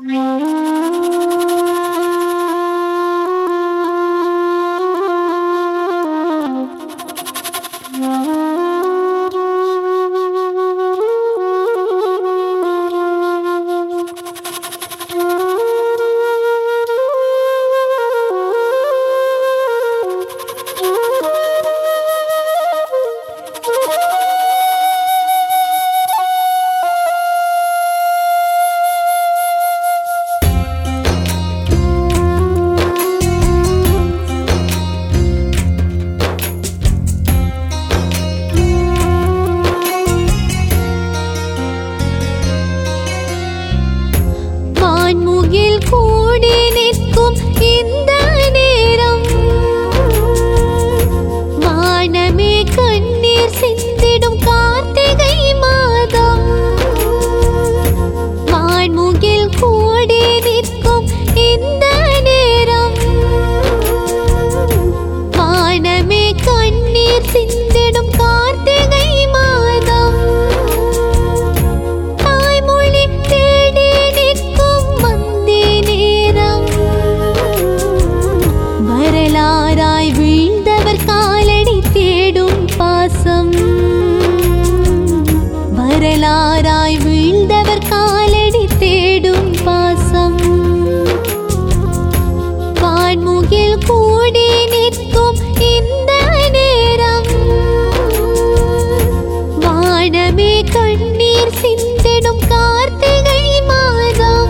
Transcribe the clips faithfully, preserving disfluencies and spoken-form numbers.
வரலாறாய் வீழ்ந்தவர் காலடி தேடும் பாசம். வான்முகில் கூடி நிற்கும் இந்த நேரம், வானமே கண்ணீர் சிந்திடும் கார்த்திகை மாதம்.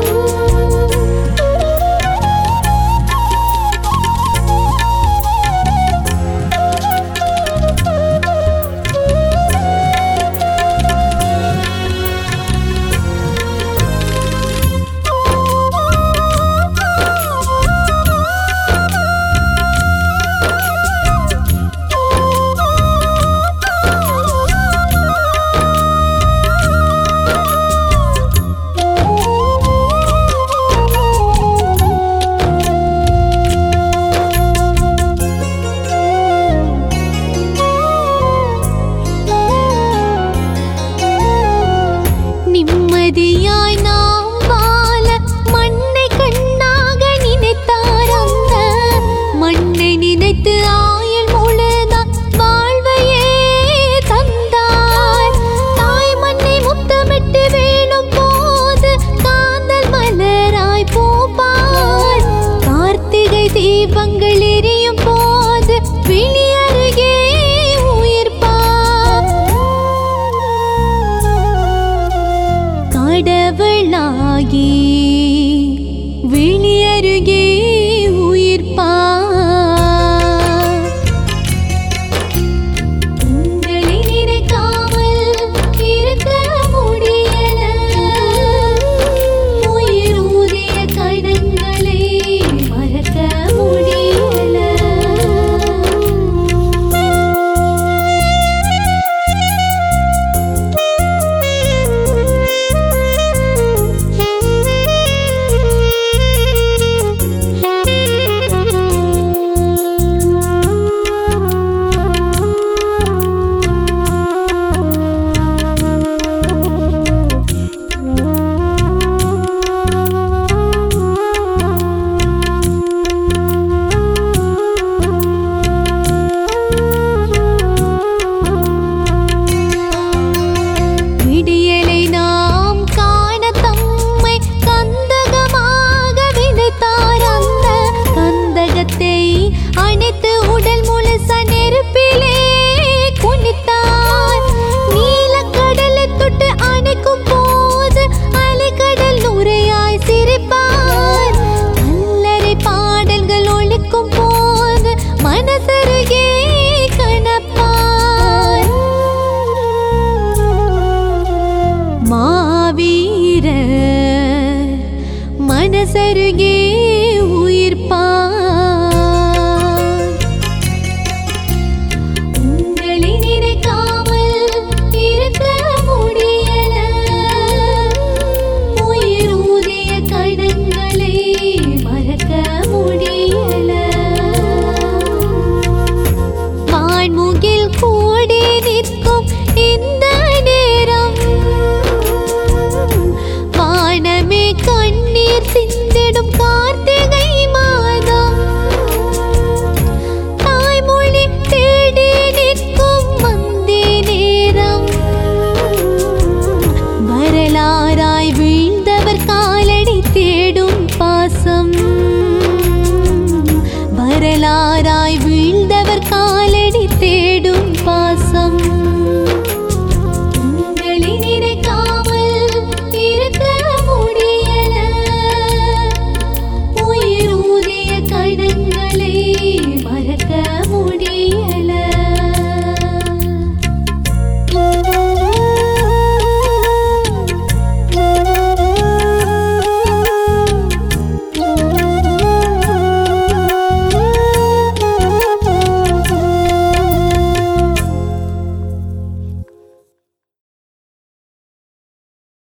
நிம்மதியாய் நாம் வாழ மண்ணை கண்ணாக நினைத்தார், அந்த மண்ணை நினைத்து ஆயுள் முழுதான் வாழ்வையே தந்தார். தாய் மண்ணை முத்தமிட்டு வேணும் போது காதல் மலராய் பூப்பார். கார்த்திகை தீபங்கள் எரியும் போது விழி அருகே உயிர்ப்பார். கடவுளாகி விழி அருகே உயிர்ப்பார். உங்களை நினைக்காமல் இருக்க முடியல, உயிர் ஊதிய கணங்களை மறக்க முடியல. விடியலை நாம் காண தம்மை கந்தகமாக விதைத்தார். அந்த கந்தகத்தை அணைத்து உடல் முழுச நெருப்பிலே குனித்தார். நீலக்கடலை தொட்டு அணைக்கும் போது அலைக்கடல் நுரையாய் சிரிப்பார். கல்லறை பாடல்கள் ஒழிக்கும் போது மனசருகே கனப்பார். மாவீர மனசருகே உயிர்ப்பார். உங்களை நினைக்காமல் இருக்க முடியல, உயிர் ஊதிய கடன்களை மறக்க முடியல. வான்முகில் கூடி நிற்கும் இந்த நேரம், வானமே கண் தேர் சிந்திடும் கார்த்திகை மாதம் தாய்மொழி தேடி நிற்கும் மந்தி நேரம் வரலாறாய்